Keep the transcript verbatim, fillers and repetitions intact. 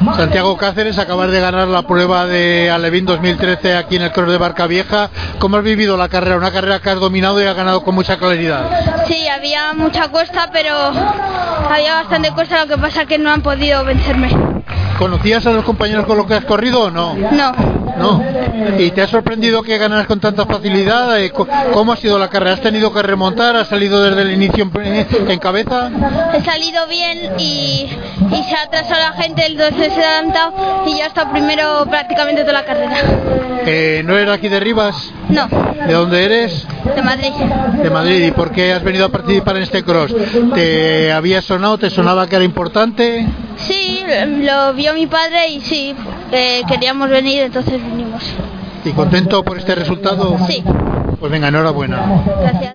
Santiago Cáceres, acabas de ganar la prueba de Alevín dos mil trece aquí en el Cross de Barcavieja. ¿Cómo has vivido la carrera? Una carrera que has dominado y has ganado con mucha claridad. Sí, había mucha cuesta, pero había bastante cuesta, lo que pasa que no han podido vencerme. ¿Conocías a los compañeros con los que has corrido o no? No. ¿No? ¿Y te ha sorprendido que ganaras con tanta facilidad? ¿Cómo ha sido la carrera? ¿Has tenido que remontar? ¿Has salido desde el inicio en, en cabeza? He salido bien y, y se ha atrasado la gente, entonces se ha adelantado y ya he estado primero prácticamente toda la carrera. Eh, ¿No eres aquí de Rivas? No. ¿De dónde eres? De Madrid. De Madrid. ¿Y por qué has venido a participar en este cross? ¿Te había sonado? ¿Te sonaba que era importante? Sí, lo vio mi padre y sí, eh, queríamos venir, entonces vinimos. ¿Y contento por este resultado? Sí. Pues venga, enhorabuena. Gracias.